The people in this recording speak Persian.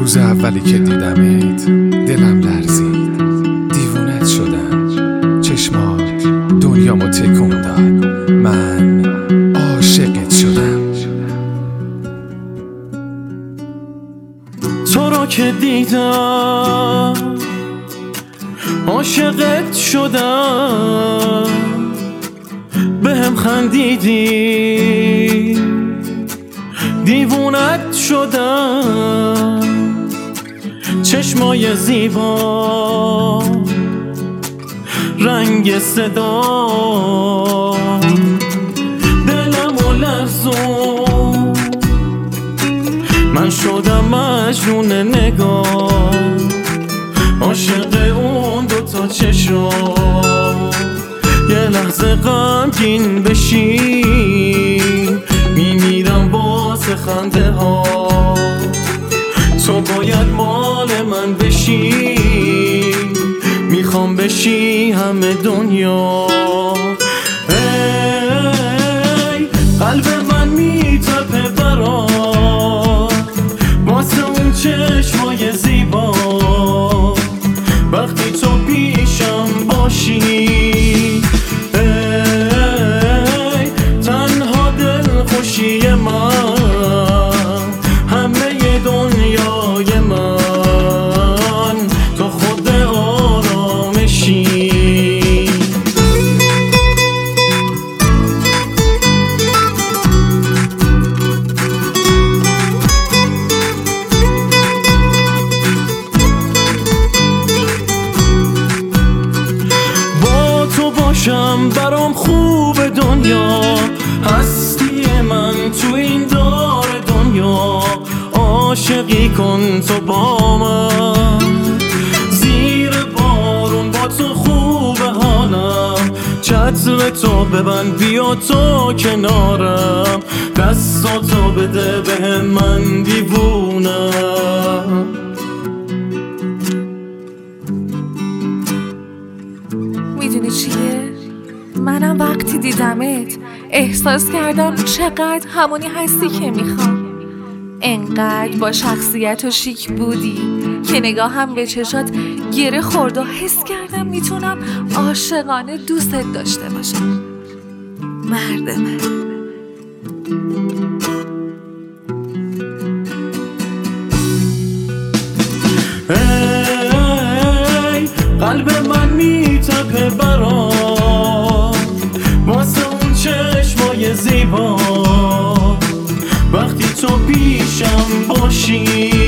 روز اولی که دیدمت دلم لرزید، دیوونت شدم، چشمات دنیامو تکون داد، من عاشقت شدم. تو رو که دیدم عاشقت شدم، بهم خندیدی دیوونت شدم، چشمای زیبا رنگ صدا دلمو لرزون، من شدم مجنون نگاه، عاشق اون دوتا چشم. یه لحظه غمگین بشین، میمیرم واسه خنده ها، تو باید مال من بشی، میخوام بشی همه دنیا. ای قلب من میتپه برات واسه اون چشمای زیبا، وقتی تو پیشم باشی. ای تنها دل خوشی من، همه دنیای من، تو خود آرامشی. باشم برام خوب دنیا، هستی من تو این دار دنیا، عاشقی کن تو با من، زیر بارون با تو خوب حالم، چتر تو ببند بیا تو کنارم، دستاتو بده بهم من دیوونم. میدونی چیه؟ منم وقتی دیدمت احساس کردم چقدر همونی هستی که میخوام، انقدر با شخصیت و شیک بودی که نگاهم به چشات گره خورد و حس کردم میتونم عاشقانه دوستت داشته باشم. مرد من. ای قلب من میتپه برات واسه اون چشمای زیبا، وقتی تو پیشم باشی.